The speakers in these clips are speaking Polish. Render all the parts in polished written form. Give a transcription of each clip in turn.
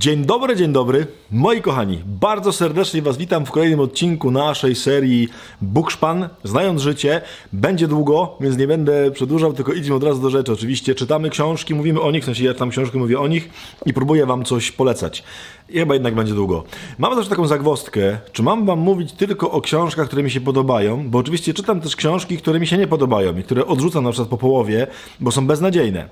Dzień dobry, moi kochani. Bardzo serdecznie Was witam w kolejnym odcinku naszej serii Bukszpan. Znając życie, będzie długo, więc nie będę przedłużał, tylko idźmy od razu do rzeczy. Oczywiście czytamy książki, mówimy o nich, w sensie ja czytam książki, mówię o nich i próbuję Wam coś polecać. I chyba jednak będzie długo. Mam też taką zagwozdkę, czy mam Wam mówić tylko o książkach, które mi się podobają, bo oczywiście czytam też książki, które mi się nie podobają i które odrzucam na przykład po połowie, bo są beznadziejne.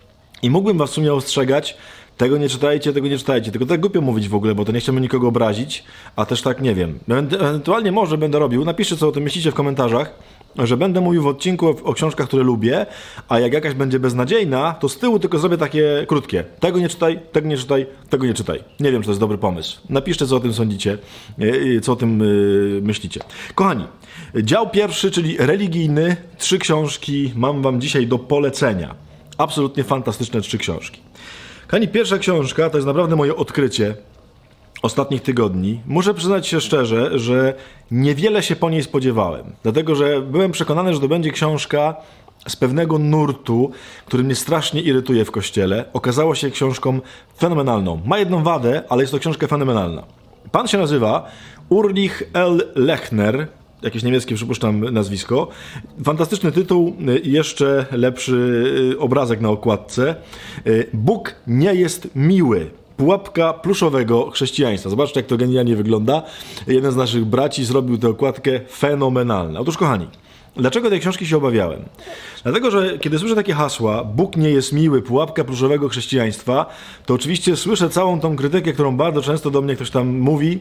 I mógłbym Was w sumie ostrzegać, tego nie czytajcie, tylko tak głupio mówić w ogóle, bo to nie chcemy nikogo obrazić, a też tak nie wiem. Ewentualnie może będę robił, napiszcie co o tym myślicie w komentarzach, że będę mówił w odcinku o książkach, które lubię, a jak jakaś będzie beznadziejna, to z tyłu tylko zrobię takie krótkie. Tego nie czytaj, tego nie czytaj, tego nie czytaj. Nie wiem, czy to jest dobry pomysł. Napiszcie, co o tym sądzicie, co o tym myślicie. Kochani, dział pierwszy, czyli religijny. 3 książki mam Wam dzisiaj do polecenia. Absolutnie fantastyczne 3 książki. Kochani, pierwsza książka to jest naprawdę moje odkrycie ostatnich tygodni. Muszę przyznać się szczerze, że niewiele się po niej spodziewałem. Dlatego, że byłem przekonany, że to będzie książka z pewnego nurtu, który mnie strasznie irytuje w kościele. Okazało się książką fenomenalną. Ma jedną wadę, ale jest to książka fenomenalna. Pan się nazywa Ulrich L. Lechner. Jakieś niemieckie, przypuszczam, nazwisko. Fantastyczny tytuł, jeszcze lepszy obrazek na okładce. Bóg nie jest miły. Pułapka pluszowego chrześcijaństwa. Zobaczcie, jak to genialnie wygląda. Jeden z naszych braci zrobił tę okładkę fenomenalną. Otóż, kochani, dlaczego tej książki się obawiałem? Dlatego, że kiedy słyszę takie hasła, Bóg nie jest miły, pułapka pluszowego chrześcijaństwa, to oczywiście słyszę całą tą krytykę, którą bardzo często do mnie ktoś tam mówi,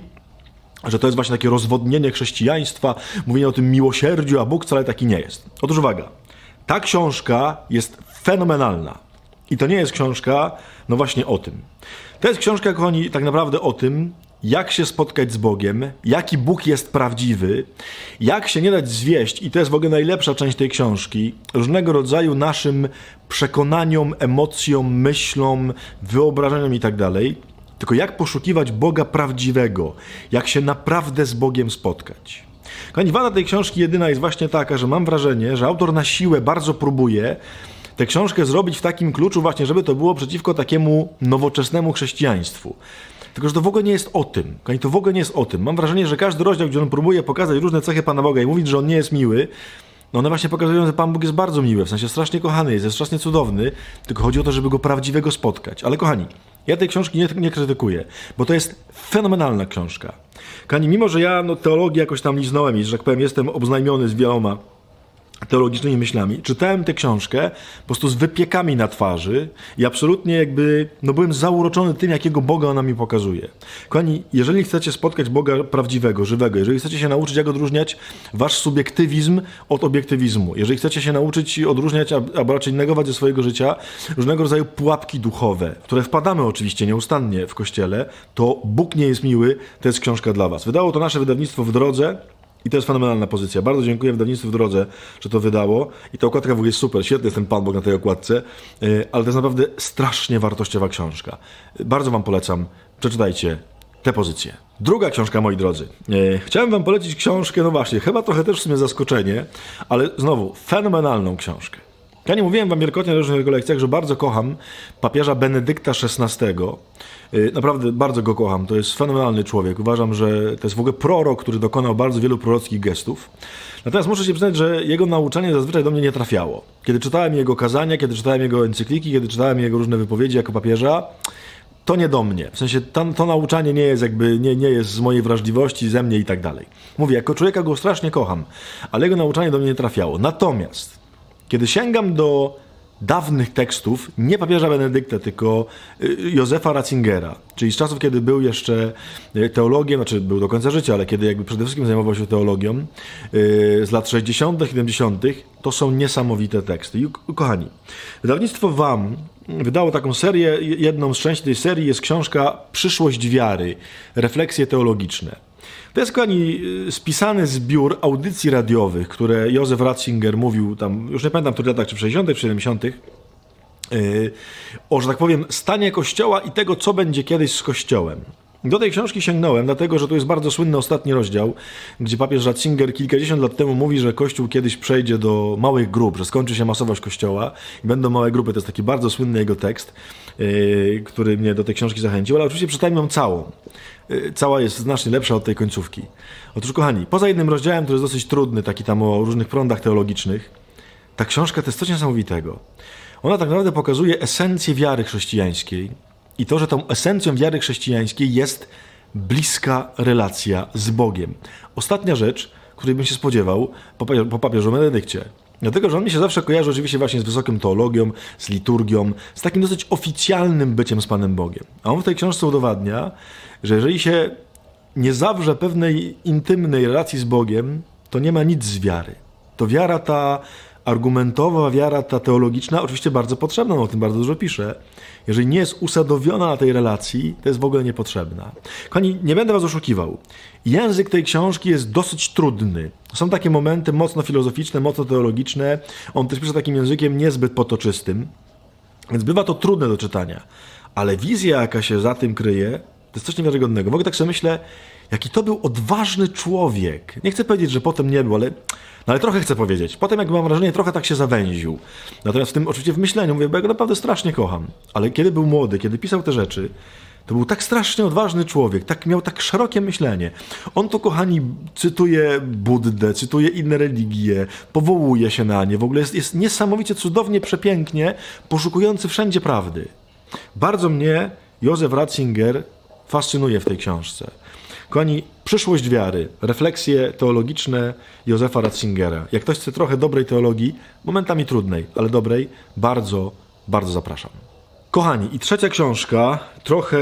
że to jest właśnie takie rozwodnienie chrześcijaństwa, mówienie o tym miłosierdziu, a Bóg wcale taki nie jest. Otóż uwaga, ta książka jest fenomenalna. I to nie jest książka, no właśnie o tym. To jest książka, kochani, tak naprawdę o tym, jak się spotkać z Bogiem, jaki Bóg jest prawdziwy, jak się nie dać zwieść, i to jest w ogóle najlepsza część tej książki, różnego rodzaju naszym przekonaniom, emocjom, myślom, wyobrażeniom i tak dalej. Tylko jak poszukiwać Boga prawdziwego, jak się naprawdę z Bogiem spotkać. Kochani, wada tej książki jedyna jest właśnie taka, że mam wrażenie, że autor na siłę bardzo próbuje tę książkę zrobić w takim kluczu właśnie, żeby to było przeciwko takiemu nowoczesnemu chrześcijaństwu. Tylko że to w ogóle nie jest o tym. Kochani, to w ogóle nie jest o tym. Mam wrażenie, że każdy rozdział, gdzie on próbuje pokazać różne cechy Pana Boga i mówić, że on nie jest miły, no one właśnie pokazują, że Pan Bóg jest bardzo miły, w sensie strasznie kochany jest strasznie cudowny, tylko chodzi o to, żeby go prawdziwego spotkać. Ale kochani, ja tej książki nie krytykuję, bo to jest fenomenalna książka. Kochani, mimo że ja teologię jakoś tam liznąłem i, że tak powiem, jestem obznajmiony z wieloma teologicznymi myślami, czytałem tę książkę po prostu z wypiekami na twarzy i absolutnie jakby, byłem zauroczony tym, jakiego Boga ona mi pokazuje. Kochani, jeżeli chcecie spotkać Boga prawdziwego, żywego, jeżeli chcecie się nauczyć, jak odróżniać wasz subiektywizm od obiektywizmu, jeżeli chcecie się nauczyć odróżniać, albo raczej negować ze swojego życia różnego rodzaju pułapki duchowe, w które wpadamy oczywiście nieustannie w Kościele, to Bóg nie jest miły, to jest książka dla was. Wydało to nasze wydawnictwo W Drodze. I to jest fenomenalna pozycja. Bardzo dziękuję wydawnictwu W Drodze, że to wydało. I ta okładka w ogóle jest super. Świetny jest ten Pan Bóg na tej okładce. Ale to jest naprawdę strasznie wartościowa książka. Bardzo wam polecam. Przeczytajcie tę pozycję. Druga książka, moi drodzy. Chciałem wam polecić książkę, no właśnie, chyba trochę też w sumie zaskoczenie, ale znowu, fenomenalną książkę. Ja nie mówiłem wam wielokrotnie na różnych lekcjach, że bardzo kocham papieża Benedykta XVI. Naprawdę bardzo go kocham. To jest fenomenalny człowiek. Uważam, że to jest w ogóle prorok, który dokonał bardzo wielu prorockich gestów. Natomiast muszę się przyznać, że jego nauczanie zazwyczaj do mnie nie trafiało. Kiedy czytałem jego kazania, kiedy czytałem jego encykliki, kiedy czytałem jego różne wypowiedzi jako papieża, to nie do mnie. W sensie to nauczanie nie jest jakby, nie jest z mojej wrażliwości, ze mnie i tak dalej. Mówię, jako człowieka go strasznie kocham, ale jego nauczanie do mnie nie trafiało. Natomiast kiedy sięgam do dawnych tekstów, nie papieża Benedykta, tylko Józefa Ratzingera, czyli z czasów, kiedy był jeszcze teologiem, znaczy był do końca życia, ale kiedy jakby przede wszystkim zajmował się teologią, z lat 60., 70., to są niesamowite teksty. I kochani, wydawnictwo WAM wydało taką serię, jedną z części tej serii jest książka Przyszłość wiary, refleksje teologiczne. To jest, kochani, spisany zbiór audycji radiowych, które Józef Ratzinger mówił tam, już nie pamiętam w których latach, czy w 60., czy 70., o, że tak powiem, stanie Kościoła i tego, co będzie kiedyś z Kościołem. Do tej książki sięgnąłem, dlatego że tu jest bardzo słynny ostatni rozdział, gdzie papież Ratzinger kilkadziesiąt lat temu mówi, że Kościół kiedyś przejdzie do małych grup, że skończy się masowość Kościoła i będą małe grupy. To jest taki bardzo słynny jego tekst, który mnie do tej książki zachęcił, ale oczywiście przeczytajmy ją całą. Cała jest znacznie lepsza od tej końcówki. Otóż, kochani, poza jednym rozdziałem, który jest dosyć trudny, taki tam o różnych prądach teologicznych, ta książka to jest coś niesamowitego. Ona tak naprawdę pokazuje esencję wiary chrześcijańskiej i to, że tą esencją wiary chrześcijańskiej jest bliska relacja z Bogiem. Ostatnia rzecz, której bym się spodziewał po papieżu Benedykcie. Dlatego, że on mi się zawsze kojarzy oczywiście właśnie z wysoką teologią, z liturgią, z takim dosyć oficjalnym byciem z Panem Bogiem. A on w tej książce udowadnia, że jeżeli się nie zawrze pewnej intymnej relacji z Bogiem, to nie ma nic z wiary. To wiara ta argumentowa, wiara ta teologiczna, oczywiście bardzo potrzebna, on o tym bardzo dużo pisze. Jeżeli nie jest usadowiona na tej relacji, to jest w ogóle niepotrzebna. Kochani, nie będę was oszukiwał. Język tej książki jest dosyć trudny. Są takie momenty mocno filozoficzne, mocno teologiczne. On też pisze takim językiem niezbyt potoczystym, więc bywa to trudne do czytania. Ale wizja, jaka się za tym kryje, to jest coś niewiarygodnego. W ogóle tak sobie myślę, jaki to był odważny człowiek. Nie chcę powiedzieć, że potem nie był, ale trochę chcę powiedzieć. Potem, jak mam wrażenie, trochę tak się zawęził. Natomiast w tym, oczywiście w myśleniu, mówię, bo ja go naprawdę strasznie kocham. Ale kiedy był młody, kiedy pisał te rzeczy, to był tak strasznie odważny człowiek, miał tak szerokie myślenie. On to, kochani, cytuje Buddę, cytuje inne religie, powołuje się na nie. W ogóle jest niesamowicie, cudownie, przepięknie poszukujący wszędzie prawdy. Bardzo mnie Józef Ratzinger fascynuje w tej książce. Kochani, przyszłość wiary, refleksje teologiczne Józefa Ratzingera. Jak ktoś chce trochę dobrej teologii, momentami trudnej, ale dobrej, bardzo, bardzo zapraszam. Kochani, i trzecia książka, trochę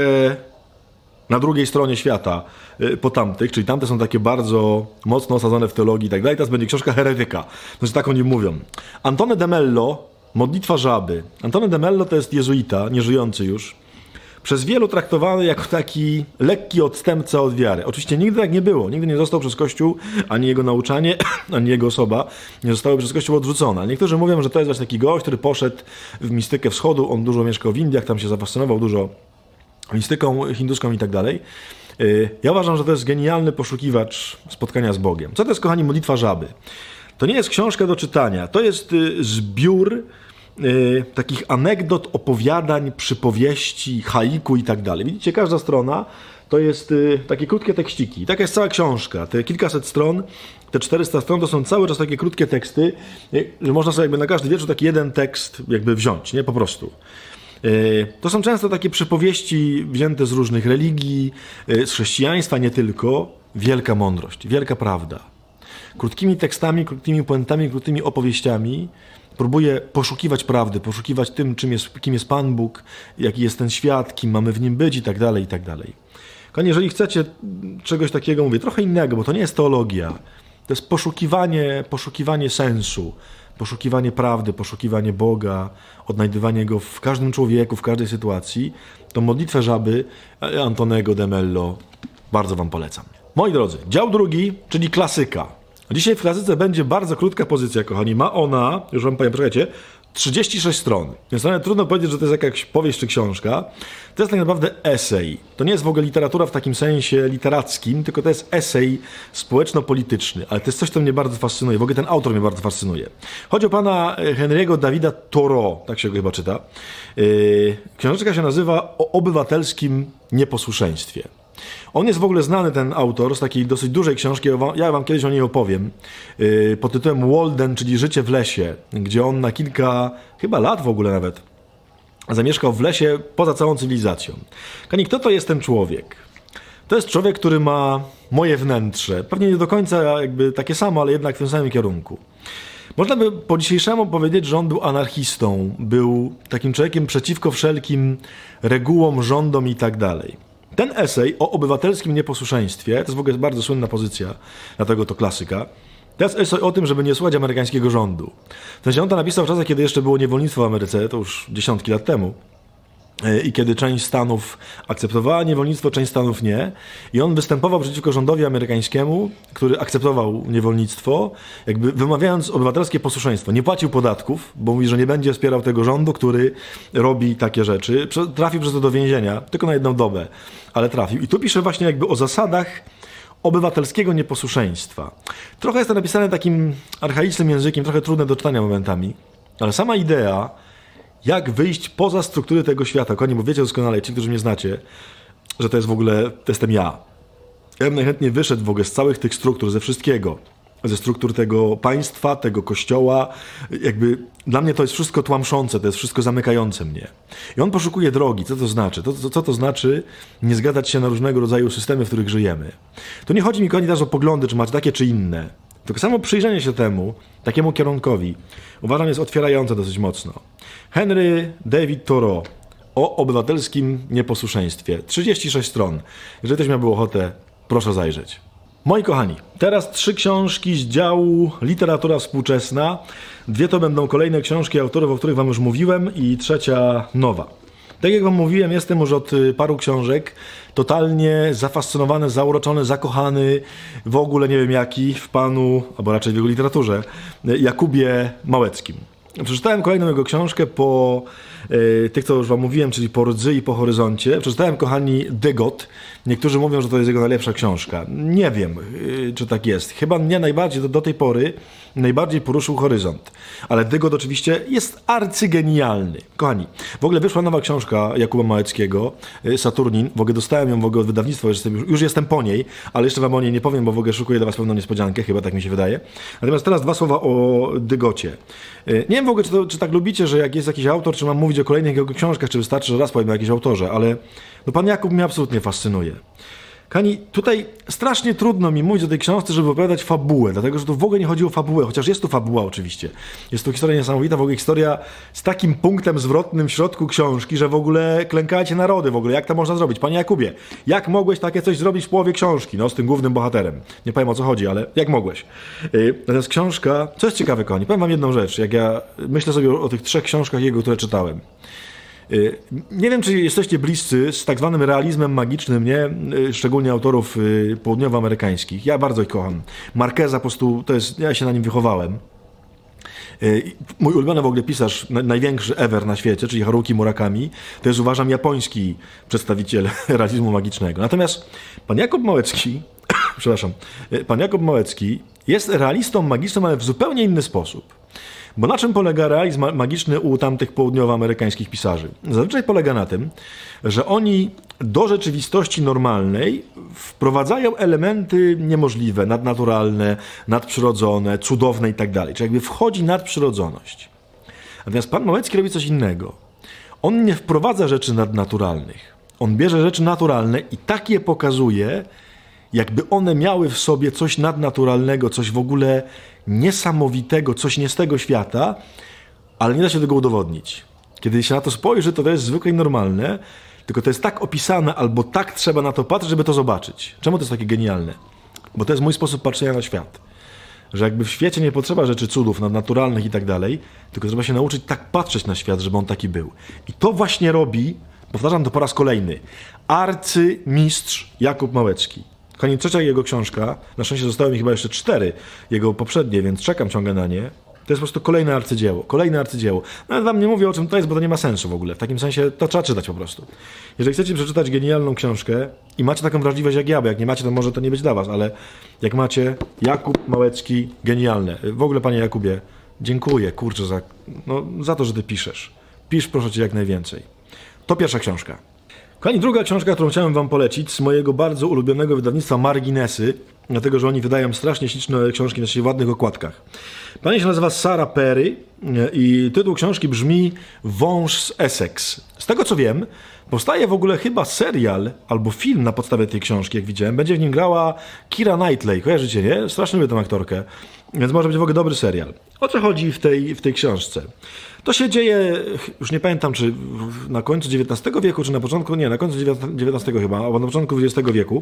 na drugiej stronie świata po tamtych, czyli tamte są takie bardzo mocno osadzone w teologii i tak dalej. Teraz będzie książka heretyka. Znaczy tak oni mówią. Antone de Mello, Modlitwa żaby. Antone de Mello to jest jezuita, nieżyjący już. Przez wielu traktowany jako taki lekki odstępca od wiary. Oczywiście nigdy tak nie było. Nigdy nie został przez Kościół, ani jego nauczanie, ani jego osoba nie zostały przez Kościół odrzucone. Niektórzy mówią, że to jest właśnie taki gość, który poszedł w mistykę wschodu. On dużo mieszkał w Indiach, tam się zafascynował dużo mistyką hinduską i tak dalej. Ja uważam, że to jest genialny poszukiwacz spotkania z Bogiem. Co to jest, kochani, Modlitwa żaby? To nie jest książka do czytania. To jest zbiór takich anegdot, opowiadań, przypowieści, haiku i tak dalej. Widzicie, każda strona to jest takie krótkie tekściki. I taka jest cała książka. Te kilkaset stron, te 400 stron to są cały czas takie krótkie teksty, że można sobie jakby na każdy wieczór taki jeden tekst jakby wziąć, nie? Po prostu. To są często takie przypowieści wzięte z różnych religii, z chrześcijaństwa, nie tylko. Wielka mądrość, wielka prawda. Krótkimi tekstami, krótkimi puentami, krótkimi opowieściami próbuje poszukiwać prawdy, poszukiwać tym, kim jest Pan Bóg, jaki jest ten świat, kim mamy w nim być i tak dalej, i tak dalej. Kochani, jeżeli chcecie czegoś takiego, mówię, trochę innego, bo to nie jest teologia, to jest poszukiwanie sensu, poszukiwanie prawdy, poszukiwanie Boga, odnajdywanie Go w każdym człowieku, w każdej sytuacji, to Modlitwę żaby Antonego de Mello bardzo wam polecam. Moi drodzy, dział drugi, czyli klasyka. Dzisiaj w klasyce będzie bardzo krótka pozycja, kochani. Ma ona, już wam powiem, poczekajcie, 36 stron. Więc nawet trudno powiedzieć, że to jest jakaś powieść czy książka. To jest tak naprawdę esej. To nie jest w ogóle literatura w takim sensie literackim, tylko to jest esej społeczno-polityczny. Ale to jest coś, co mnie bardzo fascynuje. W ogóle ten autor mnie bardzo fascynuje. Chodzi o pana Henry'ego Davida Thoreau, tak się go chyba czyta. Książeczka się nazywa O obywatelskim nieposłuszeństwie. On jest w ogóle znany, ten autor, z takiej dosyć dużej książki, ja wam kiedyś o niej opowiem, pod tytułem Walden, czyli Życie w lesie, gdzie on na kilka, chyba lat w ogóle nawet, zamieszkał w lesie poza całą cywilizacją. Kochani, kto to jest ten człowiek? To jest człowiek, który ma moje wnętrze, pewnie nie do końca jakby takie samo, ale jednak w tym samym kierunku. Można by po dzisiejszemu powiedzieć, że on był anarchistą, był takim człowiekiem przeciwko wszelkim regułom, rządom i tak dalej. Ten esej o obywatelskim nieposłuszeństwie, to jest w ogóle bardzo słynna pozycja, dlatego to klasyka, to jest esej o tym, żeby nie słuchać amerykańskiego rządu. W sensie on to napisał w czasach, kiedy jeszcze było niewolnictwo w Ameryce, to już dziesiątki lat temu. i kiedy część stanów akceptowała niewolnictwo, część stanów nie. I on występował przeciwko rządowi amerykańskiemu, który akceptował niewolnictwo, jakby wymawiając obywatelskie posłuszeństwo. Nie płacił podatków, bo mówi, że nie będzie wspierał tego rządu, który robi takie rzeczy. Trafił przez to do więzienia, tylko na jedną dobę, ale trafił. I tu pisze właśnie jakby o zasadach obywatelskiego nieposłuszeństwa. Trochę jest to napisane takim archaicznym językiem, trochę trudne do czytania momentami, ale sama idea, jak wyjść poza struktury tego świata. Kochani, bo wiecie doskonale, ci, którzy mnie znacie, że to jest w ogóle, to jestem ja. Ja bym najchętniej wyszedł w ogóle z całych tych struktur, ze wszystkiego. Ze struktur tego państwa, tego kościoła. Jakby dla mnie to jest wszystko tłamszące, to jest wszystko zamykające mnie. I on poszukuje drogi. Co to znaczy? Co to znaczy nie zgadzać się na różnego rodzaju systemy, w których żyjemy? To nie chodzi mi, kochani, teraz o poglądy, czy macie takie, czy inne. Tylko samo przyjrzenie się temu, takiemu kierunkowi, uważam, jest otwierające dosyć mocno. Henry David Thoreau o obywatelskim nieposłuszeństwie. 36 stron. Jeżeli ktoś miałby ochotę, proszę zajrzeć. Moi kochani, teraz 3 książki z działu literatura współczesna. 2 to będą kolejne książki autorów, o których wam już mówiłem, i 3 nowa. Tak jak wam mówiłem, jestem już od paru książek totalnie zafascynowany, zauroczony, zakochany, w ogóle nie wiem jaki, w panu, albo raczej w jego literaturze, Jakubie Małeckim. Przeczytałem kolejną jego książkę po tych, co już wam mówiłem, czyli po Rdzy i po Horyzoncie. Przeczytałem, kochani, Dygot. Niektórzy mówią, że to jest jego najlepsza książka. Nie wiem, czy tak jest. Chyba mnie najbardziej do tej pory najbardziej poruszył Horyzont. Ale Dygot oczywiście jest arcygenialny. Kochani, w ogóle wyszła nowa książka Jakuba Małeckiego, Saturnin. W ogóle dostałem ją w ogóle od wydawnictwa, już jestem po niej, ale jeszcze wam o niej nie powiem, bo w ogóle szykuję dla was pewną niespodziankę, chyba tak mi się wydaje. Natomiast teraz 2 słowa o Dygocie. Nie wiem w ogóle, czy tak lubicie, że jak jest jakiś autor, czy mam mówić o kolejnych jego książkach, czy wystarczy, że raz powiem o jakimś autorze, ale no, pan Jakub mnie absolutnie fascynuje. Kani, tutaj strasznie trudno mi mówić o tej książce, żeby opowiadać fabułę, dlatego że tu w ogóle nie chodzi o fabułę, chociaż jest tu fabuła oczywiście. Jest tu historia niesamowita, w ogóle historia z takim punktem zwrotnym w środku książki, że w ogóle klękacie narody w ogóle. Jak to można zrobić? Panie Jakubie, jak mogłeś takie coś zrobić w połowie książki? No z tym głównym bohaterem. Nie powiem, o co chodzi, ale jak mogłeś? Natomiast książka, co jest ciekawe, kochani, powiem wam jedną rzecz, jak ja myślę sobie o tych 3 książkach jego, które czytałem. Nie wiem, czy jesteście bliscy z tak zwanym realizmem magicznym, nie? Szczególnie autorów południowoamerykańskich. Ja bardzo ich kocham. Marqueza po prostu, ja się na nim wychowałem. Mój ulubiony w ogóle pisarz, największy ever na świecie, czyli Haruki Murakami, to jest, uważam, japoński przedstawiciel realizmu magicznego. Natomiast pan Jakub Małecki, pan Jakub Małecki jest realistą magicznym, ale w zupełnie inny sposób. Bo na czym polega realizm magiczny u tamtych południowoamerykańskich pisarzy? Zazwyczaj polega na tym, że oni do rzeczywistości normalnej wprowadzają elementy niemożliwe, nadnaturalne, nadprzyrodzone, cudowne i tak dalej. Czyli jakby wchodzi nadprzyrodzoność. Natomiast pan Małecki robi coś innego. On nie wprowadza rzeczy nadnaturalnych. On bierze rzeczy naturalne i tak je pokazuje, jakby one miały w sobie coś nadnaturalnego, coś w ogóle niesamowitego, coś nie z tego świata, ale nie da się tego udowodnić. Kiedy się na to spojrzy, to jest zwykle i normalne, tylko to jest tak opisane, albo tak trzeba na to patrzeć, żeby to zobaczyć. Czemu to jest takie genialne? Bo to jest mój sposób patrzenia na świat. Że jakby w świecie nie potrzeba rzeczy cudów nadnaturalnych i tak dalej, tylko trzeba się nauczyć tak patrzeć na świat, żeby on taki był. I to właśnie robi, powtarzam to po raz kolejny, arcymistrz Jakub Małecki. Kochani, 3 jego książka, na szczęście zostały mi chyba jeszcze 4 jego poprzednie, więc czekam ciągle na nie. To jest po prostu kolejne arcydzieło. Nawet wam nie mówię, o czym to jest, bo to nie ma sensu w ogóle. W takim sensie to trzeba czytać po prostu. Jeżeli chcecie przeczytać genialną książkę i macie taką wrażliwość jak ja, bo jak nie macie, to może to nie być dla was, ale jak macie, Jakub Małecki, genialne. W ogóle, panie Jakubie, dziękuję, kurczę, za to, że ty piszesz. Pisz, proszę cię, jak najwięcej. To pierwsza książka. Kochani, druga książka, którą chciałem wam polecić, z mojego bardzo ulubionego wydawnictwa Marginesy, dlatego, że oni wydają strasznie śliczne książki na w ładnych okładkach. Pani się nazywa Sarah Perry i tytuł książki brzmi Wąż z Essex. Z tego co wiem, powstaje w ogóle chyba serial albo film na podstawie tej książki, jak widziałem. Będzie w nim grała Keira Knightley, kojarzycie, nie? Strasznie lubię tę aktorkę, więc może być w ogóle dobry serial. O co chodzi w tej książce? To się dzieje, już nie pamiętam, czy na końcu XIX wieku, czy na początku, nie, na końcu XIX chyba, albo na początku XX wieku.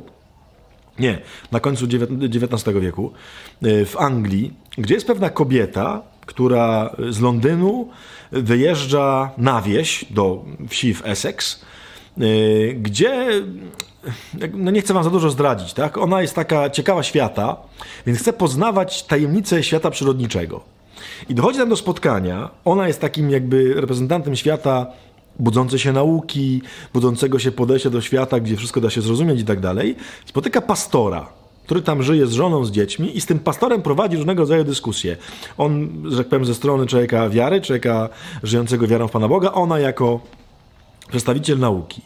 Nie, na końcu XIX wieku w Anglii, gdzie jest pewna kobieta, która z Londynu wyjeżdża na wieś do wsi w Essex, gdzie, no nie chcę wam za dużo zdradzić, tak? Ona jest taka ciekawa świata, więc chce poznawać tajemnice świata przyrodniczego. I dochodzi tam do spotkania, ona jest takim jakby reprezentantem świata budzącej się nauki, budzącego się podejścia do świata, gdzie wszystko da się zrozumieć i tak dalej. Spotyka pastora, który tam żyje z żoną, z dziećmi i z tym pastorem prowadzi różnego rodzaju dyskusje. On, że tak powiem, ze strony człowieka wiary, człowieka żyjącego wiarą w Pana Boga, ona jako przedstawiciel nauki.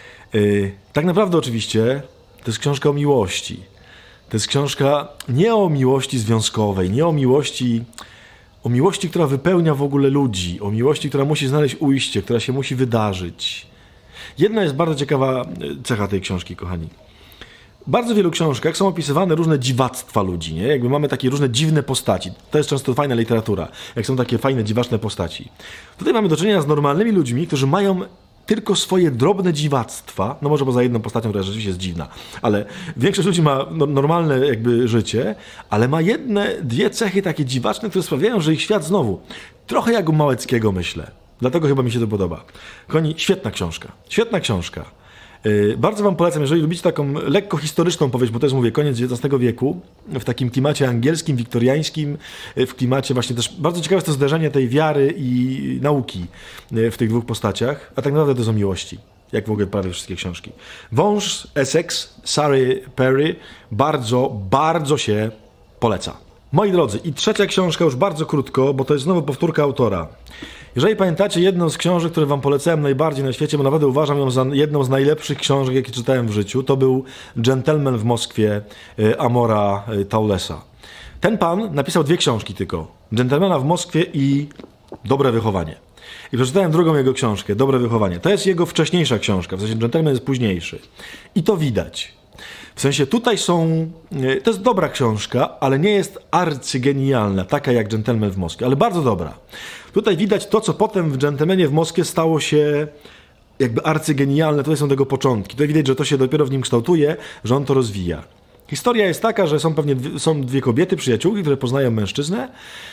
Tak naprawdę oczywiście to jest książka o miłości. To jest książka nie o miłości związkowej, nie o miłości, która wypełnia w ogóle ludzi, o miłości, która musi znaleźć ujście, która się musi wydarzyć. Jedna jest bardzo ciekawa cecha tej książki, kochani. W bardzo wielu książkach są opisywane różne dziwactwa ludzi, nie? Jakby mamy takie różne dziwne postaci. To jest często fajna literatura, jak są takie fajne, dziwaczne postaci. Tutaj mamy do czynienia z normalnymi ludźmi, którzy mają tylko swoje drobne dziwactwa, no może poza jedną postacią, która rzeczywiście jest dziwna, ale większość ludzi ma normalne jakby życie, ale ma dwie cechy takie dziwaczne, które sprawiają, że ich świat znowu, trochę jak u Małeckiego, myślę. Dlatego chyba mi się to podoba. Kochani, świetna książka. Świetna książka. Bardzo wam polecam, jeżeli lubicie taką lekko historyczną powieść, bo to jest, mówię, koniec XIX wieku, w takim klimacie angielskim, wiktoriańskim, w klimacie właśnie też, bardzo ciekawe jest to zderzenie tej wiary i nauki w tych dwóch postaciach, a tak naprawdę to są miłości, jak w ogóle prawie wszystkie książki. Wąż Essex, Sary Perry, bardzo, bardzo się poleca. Moi drodzy, i trzecia książka już bardzo krótko, bo to jest znowu powtórka autora. Jeżeli pamiętacie jedną z książek, które wam polecałem najbardziej na świecie, bo naprawdę uważam ją za jedną z najlepszych książek, jakie czytałem w życiu, to był Gentleman w Moskwie Amora Towlesa. Ten pan napisał 2 książki tylko. Gentlemana w Moskwie i Dobre wychowanie. I przeczytałem drugą jego książkę, Dobre wychowanie. To jest jego wcześniejsza książka, w sensie Gentleman jest późniejszy. I to widać. W sensie tutaj to jest dobra książka, ale nie jest arcygenialna, taka jak Gentleman w Moskwie, ale bardzo dobra. Tutaj widać to, co potem w Gentlemanie w Moskwie stało się jakby arcygenialne, tutaj są tego początki. Tutaj widać, że to się dopiero w nim kształtuje, że on to rozwija. Historia jest taka, że są 2 kobiety, przyjaciółki, które poznają mężczyznę,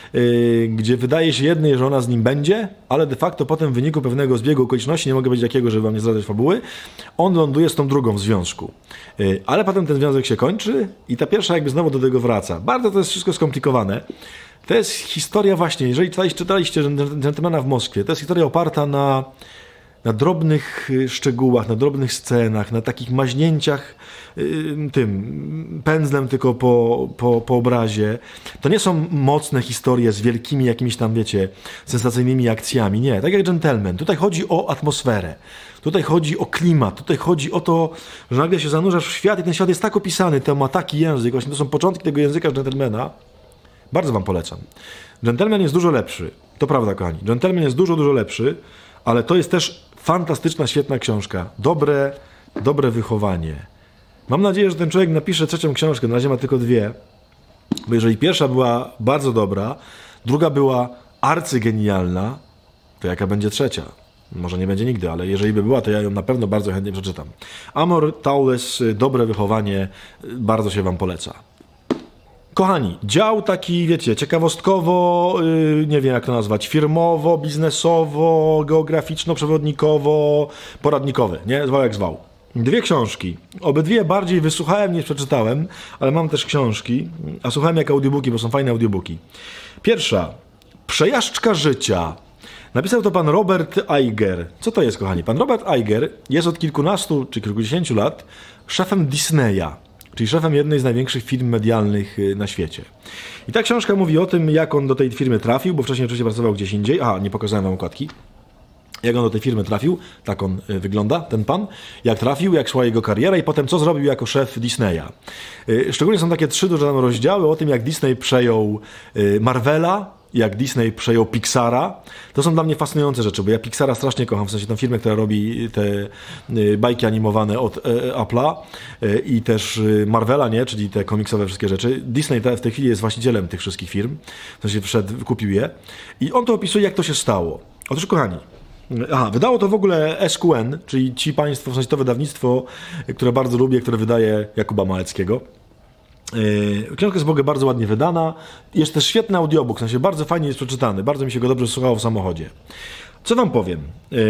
gdzie wydaje się jednej, że ona z nim będzie, ale de facto potem w wyniku pewnego zbiegu okoliczności, nie mogę powiedzieć jakiego, żeby wam nie zdradzać fabuły, on ląduje z tą drugą w związku. Ale potem ten związek się kończy i ta pierwsza jakby znowu do tego wraca. Bardzo to jest wszystko skomplikowane. To jest historia właśnie, jeżeli czytaliście Gentlemana w Moskwie, to jest historia oparta na drobnych szczegółach, na drobnych scenach, na takich maźnięciach tym pędzlem tylko po obrazie. To nie są mocne historie z wielkimi jakimiś tam, wiecie, sensacyjnymi akcjami. Nie, tak jak Gentleman. Tutaj chodzi o atmosferę. Tutaj chodzi o klimat. Tutaj chodzi o to, że nagle się zanurzasz w świat i ten świat jest tak opisany, to ma taki język. Właśnie to są początki tego języka Gentlemana. Bardzo wam polecam. Gentleman jest dużo lepszy. To prawda, kochani. Gentleman jest dużo, dużo lepszy, ale to jest też fantastyczna, świetna książka. Dobre wychowanie. Mam nadzieję, że ten człowiek napisze 3. książkę. Na razie ma tylko 2. Bo jeżeli pierwsza była bardzo dobra, druga była arcygenialna, to jaka będzie 3? Może nie będzie nigdy, ale jeżeli by była, to ja ją na pewno bardzo chętnie przeczytam. Amor Towles, Dobre wychowanie, bardzo się wam poleca. Kochani, dział taki, wiecie, ciekawostkowo, nie wiem jak to nazwać, firmowo, biznesowo, geograficzno-przewodnikowo, poradnikowy, nie? Zwał jak zwał. 2 książki. Obydwie bardziej wysłuchałem niż przeczytałem, ale mam też książki, a słuchałem jak audiobooki, bo są fajne audiobooki. Pierwsza, Przejażdżka życia. Napisał to pan Robert Iger. Co to jest, kochani? Pan Robert Iger jest od kilkunastu czy kilkudziesięciu lat szefem Disneya, czyli szefem jednej z największych firm medialnych na świecie. I ta książka mówi o tym, jak on do tej firmy trafił, bo wcześniej oczywiście pracował gdzieś indziej. Aha, nie pokazałem wam okładki. Jak on do tej firmy trafił, tak on wygląda, ten pan, jak trafił, jak szła jego kariera i potem co zrobił jako szef Disneya. Szczególnie są takie 3 duże rozdziały o tym, jak Disney przejął Marvela, jak Disney przejął Pixara. To są dla mnie fascynujące rzeczy, bo ja Pixara strasznie kocham, w sensie tę firmę, która robi te bajki animowane od Apple'a i też Marvela, nie, czyli te komiksowe wszystkie rzeczy. Disney w tej chwili jest właścicielem tych wszystkich firm, w sensie kupił je i on to opisuje, jak to się stało. Otóż, kochani, wydało to w ogóle SQN, czyli ci państwo, w sensie to wydawnictwo, które bardzo lubię, które wydaje Jakuba Małeckiego. Książka jest w ogóle bardzo ładnie wydana. Jest też świetny audiobook, w sensie bardzo fajnie jest przeczytany. Bardzo mi się go dobrze słuchało w samochodzie. Co wam powiem?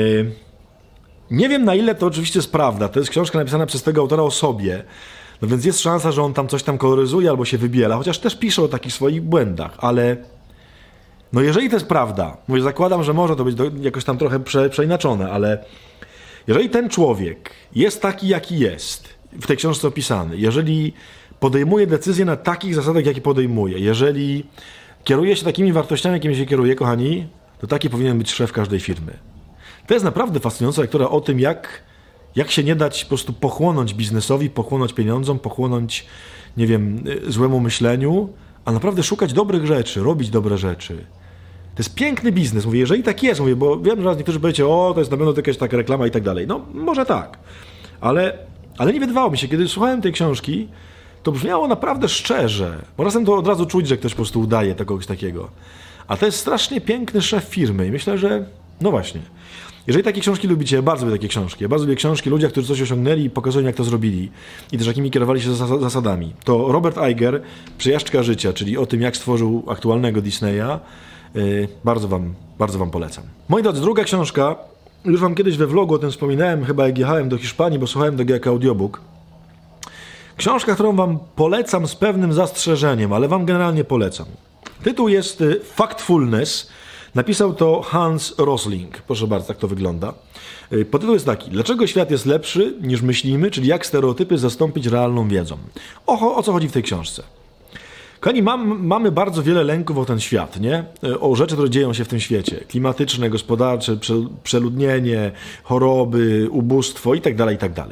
Nie wiem, na ile to oczywiście jest prawda. To jest książka napisana przez tego autora o sobie. No więc jest szansa, że on tam coś tam koloryzuje albo się wybiela, chociaż też pisze o takich swoich błędach, ale no jeżeli to jest prawda, mówię, zakładam, że może to być jakoś tam trochę przeinaczone, ale jeżeli ten człowiek jest taki, jaki jest w tej książce opisany, jeżeli podejmuje decyzje na takich zasadach, jakie podejmuje, jeżeli kieruje się takimi wartościami, jakimi się kieruje, kochani, to taki powinien być szef każdej firmy. To jest naprawdę fascynująca lektura o tym, jak się nie dać po prostu pochłonąć biznesowi, pochłonąć pieniądzom, pochłonąć, nie wiem, złemu myśleniu, a naprawdę szukać dobrych rzeczy, robić dobre rzeczy. To jest piękny biznes, mówię, jeżeli tak jest, mówię, bo wiem, że niektórzy powiecie, o, to jest na pewno jakaś taka reklama i tak dalej. No, może tak, ale nie wydawało mi się, kiedy słuchałem tej książki, to brzmiało naprawdę szczerze, bo czasem to od razu czuć, że ktoś po prostu udaje kogoś takiego. A to jest strasznie piękny szef firmy i myślę, że, no właśnie, jeżeli takie książki lubicie, ja bardzo lubię takie książki. Ja bardzo lubię książki ludzie, którzy coś osiągnęli i pokazują, jak to zrobili. I też jakimi kierowali się zasadami. To Robert Iger, Przejażdżka życia, czyli o tym, jak stworzył aktualnego Disneya. Bardzo wam polecam. Moi drodzy, druga książka. Już wam kiedyś we vlogu o tym wspominałem, chyba jak jechałem do Hiszpanii, bo słuchałem tego jako audiobook. Książka, którą wam polecam z pewnym zastrzeżeniem, ale wam generalnie polecam. Tytuł jest Factfulness. Napisał to Hans Rosling. Proszę bardzo, tak to wygląda. Podtytuł jest taki. Dlaczego świat jest lepszy niż myślimy, czyli jak stereotypy zastąpić realną wiedzą? O co chodzi w tej książce? Kochani, mamy bardzo wiele lęków o ten świat, nie? O rzeczy, które dzieją się w tym świecie. Klimatyczne, gospodarcze, przeludnienie, choroby, ubóstwo itd., itd.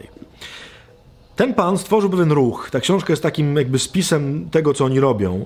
Ten pan stworzył pewien ruch. Ta książka jest takim jakby spisem tego, co oni robią.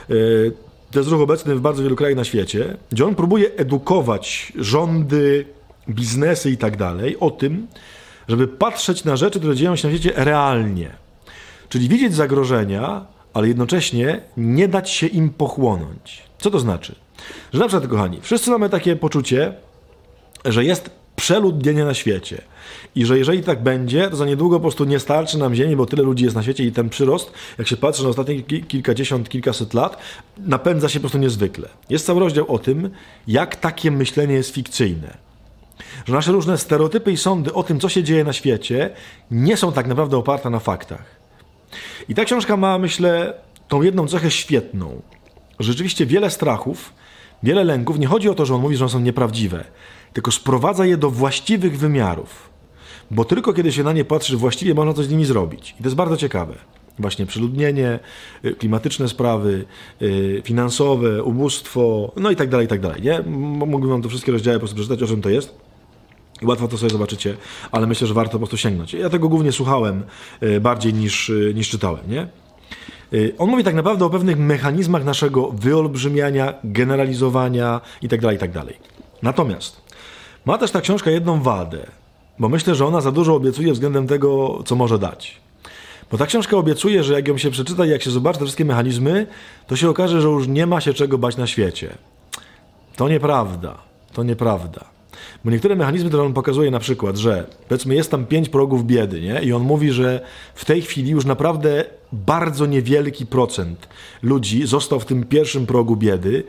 To jest ruch obecny w bardzo wielu krajach na świecie, gdzie on próbuje edukować rządy, biznesy i tak dalej o tym, żeby patrzeć na rzeczy, które dzieją się na świecie realnie. Czyli widzieć zagrożenia, ale jednocześnie nie dać się im pochłonąć. Co to znaczy? Że na przykład, kochani, wszyscy mamy takie poczucie, że jest przeludnienie na świecie. I że jeżeli tak będzie, to za niedługo po prostu nie starczy nam ziemi, bo tyle ludzi jest na świecie i ten przyrost, jak się patrzy na ostatnie kilkadziesiąt, kilkaset lat, napędza się po prostu niezwykle. Jest cały rozdział o tym, jak takie myślenie jest fikcyjne. Że nasze różne stereotypy i sądy o tym, co się dzieje na świecie, nie są tak naprawdę oparte na faktach. I ta książka ma, myślę, tą jedną cechę świetną. Rzeczywiście wiele strachów, wiele lęków, nie chodzi o to, że on mówi, że one są nieprawdziwe, tylko sprowadza je do właściwych wymiarów. Bo tylko kiedy się na nie patrzy właściwie, można coś z nimi zrobić. I to jest bardzo ciekawe. Właśnie przeludnienie, klimatyczne sprawy, finansowe, ubóstwo, no i tak dalej, nie? Mógłbym wam to wszystkie rozdziały po prostu przeczytać, o czym to jest. Łatwo to sobie zobaczycie, ale myślę, że warto po prostu sięgnąć. Ja tego głównie słuchałem bardziej niż czytałem, nie? On mówi tak naprawdę o pewnych mechanizmach naszego wyolbrzymiania, generalizowania itd. Natomiast ma też ta książka jedną wadę, bo myślę, że ona za dużo obiecuje względem tego, co może dać. Bo ta książka obiecuje, że jak ją się przeczyta i jak się zobaczy te wszystkie mechanizmy, to się okaże, że już nie ma się czego bać na świecie. To nieprawda. Bo niektóre mechanizmy, które on pokazuje, na przykład, że powiedzmy jest tam 5 progów biedy, nie? I on mówi, że w tej chwili już naprawdę bardzo niewielki procent ludzi został w tym pierwszym progu biedy,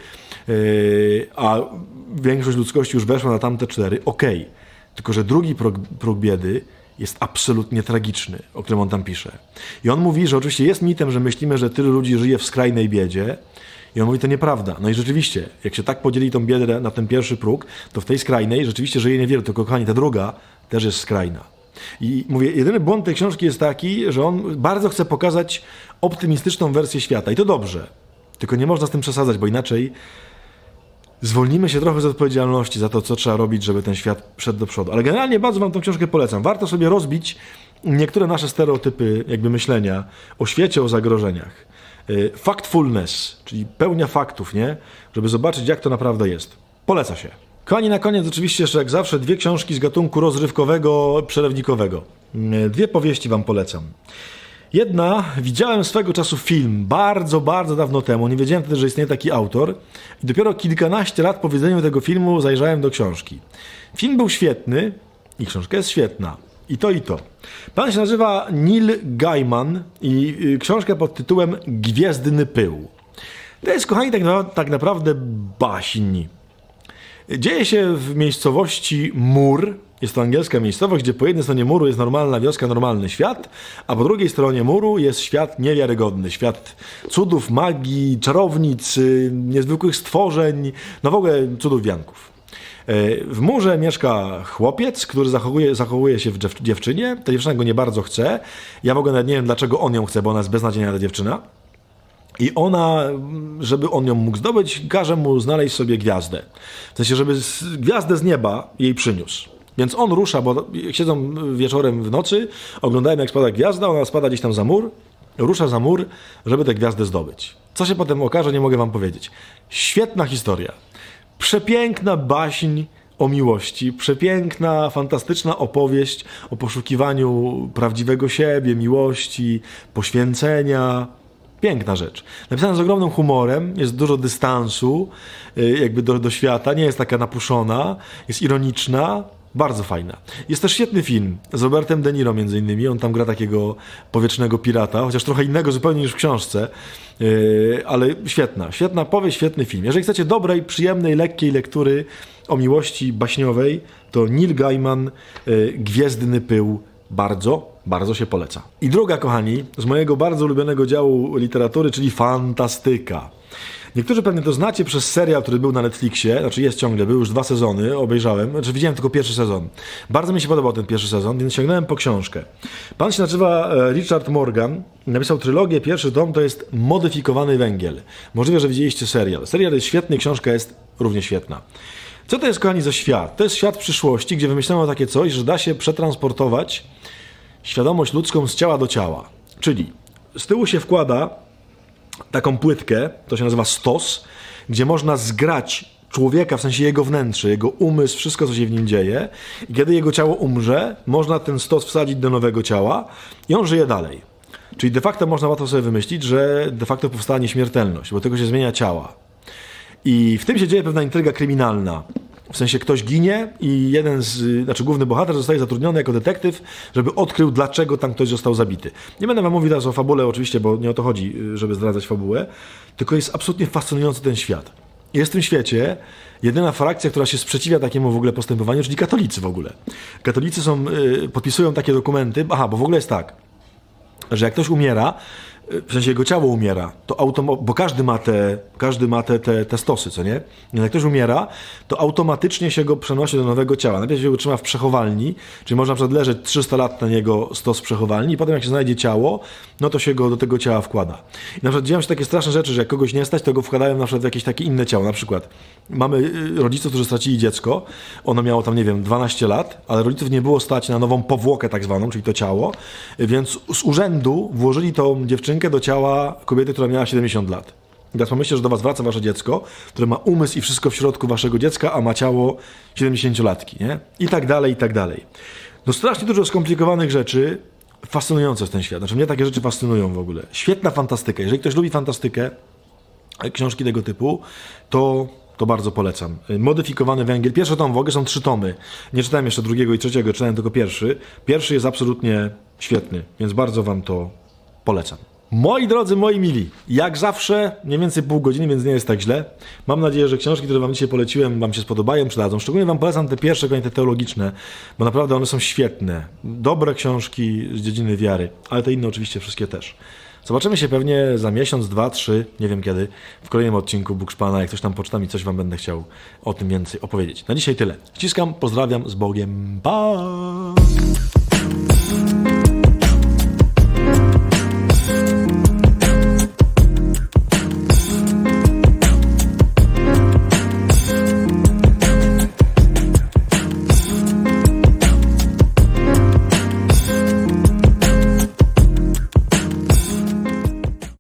a większość ludzkości już weszła na tamte 4. Okej. Tylko że drugi próg biedy jest absolutnie tragiczny, o którym on tam pisze. I on mówi, że oczywiście jest mitem, że myślimy, że tylu ludzi żyje w skrajnej biedzie. I on mówi, to nieprawda. No i rzeczywiście, jak się tak podzieli tą biedę na ten pierwszy próg, to w tej skrajnej rzeczywiście żyje niewiele, tylko kochani, ta druga też jest skrajna. I mówię, jedyny błąd tej książki jest taki, że on bardzo chce pokazać optymistyczną wersję świata. I to dobrze. Tylko nie można z tym przesadzać, bo inaczej zwolnimy się trochę z odpowiedzialności za to, co trzeba robić, żeby ten świat szedł do przodu. Ale generalnie bardzo wam tą książkę polecam. Warto sobie rozbić niektóre nasze stereotypy jakby myślenia o świecie, o zagrożeniach. Factfulness, czyli pełnia faktów, nie? Żeby zobaczyć, jak to naprawdę jest. Poleca się. Kochani, na koniec oczywiście jeszcze jak zawsze 2 książki z gatunku rozrywkowego, przelewnikowego. 2 powieści wam polecam. Jedna, widziałem swego czasu film, bardzo dawno temu, nie wiedziałem wtedy, że istnieje taki autor i dopiero kilkanaście lat po widzeniu tego filmu zajrzałem do książki. Film był świetny i książka jest świetna. I to i to. Pan się nazywa Neil Gaiman i książka pod tytułem Gwiezdny pył. To jest, kochani, tak naprawdę baśń. Dzieje się w miejscowości Mur. Jest to angielska miejscowość, gdzie po jednej stronie muru jest normalna wioska, normalny świat, a po drugiej stronie muru jest świat niewiarygodny. Świat cudów, magii, czarownic, niezwykłych stworzeń, no w ogóle cudów wianków. W murze mieszka chłopiec, który zachowuje się w dziewczynie. Ta dziewczyna go nie bardzo chce. Ja w ogóle nawet nie wiem, dlaczego on ją chce, bo ona jest beznadziejna, ta dziewczyna. I ona, żeby on ją mógł zdobyć, każe mu znaleźć sobie gwiazdę. W sensie, żeby gwiazdę z nieba jej przyniósł. Więc on rusza, bo siedzą wieczorem w nocy, oglądają jak spada gwiazda, ona spada gdzieś tam za mur, rusza za mur, żeby tę gwiazdę zdobyć. Co się potem okaże, nie mogę wam powiedzieć. Świetna historia. Przepiękna baśń o miłości, przepiękna, fantastyczna opowieść o poszukiwaniu prawdziwego siebie, miłości, poświęcenia. Piękna rzecz. Napisana z ogromnym humorem, jest dużo dystansu jakby do świata, nie jest taka napuszona, jest ironiczna, bardzo fajna. Jest też świetny film z Robertem De Niro między innymi, on tam gra takiego powietrznego pirata, chociaż trochę innego zupełnie niż w książce, ale świetna powieść, świetny film. Jeżeli chcecie dobrej, przyjemnej, lekkiej lektury o miłości baśniowej, to Neil Gaiman, Gwiezdny pył, bardzo się poleca. I druga, kochani, z mojego bardzo ulubionego działu literatury, czyli fantastyka. Niektórzy pewnie to znacie przez serial, który był na Netflixie, znaczy jest ciągle, był już 2 sezony, obejrzałem, znaczy widziałem tylko pierwszy sezon. Bardzo mi się podobał ten pierwszy sezon, więc sięgnąłem po książkę. Pan się nazywa Richard Morgan, napisał trylogię, pierwszy tom to jest Modyfikowany węgiel. Możliwe, że widzieliście serial. Serial jest świetny, książka jest równie świetna. Co to jest, kochani, za świat? To jest świat przyszłości, gdzie wymyślono takie coś, że da się przetransportować świadomość ludzką z ciała do ciała. Czyli z tyłu się wkłada taką płytkę, to się nazywa stos, gdzie można zgrać człowieka, w sensie jego wnętrze, jego umysł, wszystko, co się w nim dzieje. I kiedy jego ciało umrze, można ten stos wsadzić do nowego ciała i on żyje dalej. Czyli de facto można łatwo sobie wymyślić, że de facto powstanie śmiertelność, bo tego się zmienia ciała. I w tym się dzieje pewna intryga kryminalna. W sensie ktoś ginie i główny bohater zostaje zatrudniony jako detektyw, żeby odkrył, dlaczego tam ktoś został zabity. Nie będę wam mówił teraz o fabule oczywiście, bo nie o to chodzi, żeby zdradzać fabułę, tylko jest absolutnie fascynujący ten świat. Jest w tym świecie jedyna frakcja, która się sprzeciwia takiemu w ogóle postępowaniu, czyli katolicy w ogóle. Katolicy podpisują takie dokumenty, bo w ogóle jest tak, że jak ktoś umiera, w sensie jego ciało umiera, to bo każdy ma te stosy, co nie? Jak ktoś umiera, to automatycznie się go przenosi do nowego ciała. Najpierw się go trzyma w przechowalni, czyli można na przykład leżeć 300 lat na niego stos w przechowalni i potem jak się znajdzie ciało, no to się go do tego ciała wkłada. I na przykład dzieją się takie straszne rzeczy, że jak kogoś nie stać, to go wkładają na przykład w jakieś takie inne ciało. Na przykład mamy rodziców, którzy stracili dziecko, ono miało tam, 12 lat, ale rodziców nie było stać na nową powłokę tak zwaną, czyli to ciało, więc z urzędu włożyli tą dziewczynkę do ciała kobiety, która miała 70 lat. I teraz pomyślcie, że do was wraca wasze dziecko, które ma umysł i wszystko w środku waszego dziecka, a ma ciało 70-latki, nie? I tak dalej, i tak dalej. No strasznie dużo skomplikowanych rzeczy, fascynujące jest ten świat. Znaczy mnie takie rzeczy fascynują w ogóle. Świetna fantastyka. Jeżeli ktoś lubi fantastykę, książki tego typu, to bardzo polecam. Modyfikowany węgiel. Pierwszy tom w ogóle są 3 tomy. Nie czytałem jeszcze drugiego i trzeciego, czytałem tylko pierwszy. Pierwszy jest absolutnie świetny, więc bardzo wam to polecam. Moi drodzy, moi mili, jak zawsze, mniej więcej pół godziny, więc nie jest tak źle. Mam nadzieję, że książki, które wam dzisiaj poleciłem, wam się spodobają, przydadzą. Szczególnie wam polecam te pierwsze, te teologiczne, bo naprawdę one są świetne. Dobre książki z dziedziny wiary, ale te inne oczywiście wszystkie też. Zobaczymy się pewnie za miesiąc, 2, 3, nie wiem kiedy, w kolejnym odcinku Bukszpana. Jak coś tam poczytam i coś wam będę chciał o tym więcej opowiedzieć. Na dzisiaj tyle. Ściskam, pozdrawiam, z Bogiem, pa!